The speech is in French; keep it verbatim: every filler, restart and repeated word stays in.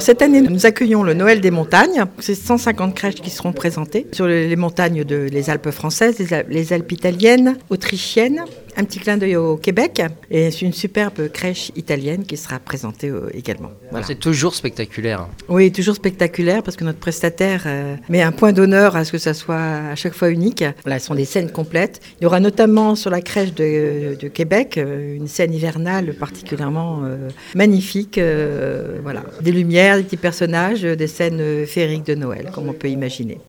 cette année, nous accueillons le Noël des montagnes. C'est cent cinquante crèches qui seront présentées sur les montagnes de les Alpes françaises, les Alpes, les Alpes italiennes, autrichiennes. Un petit clin d'œil au Québec et c'est une superbe crèche italienne qui sera présentée euh, également. Voilà. C'est toujours spectaculaire. Oui, toujours spectaculaire parce que notre prestataire euh, met un point d'honneur à ce que ça soit à chaque fois unique. Voilà, ce sont des scènes complètes. Il y aura notamment sur la crèche de, de Québec euh, une scène hivernale particulièrement euh, magnifique. Euh, voilà, des lumières, des petits personnages, des scènes féeriques de Noël, comme on peut imaginer.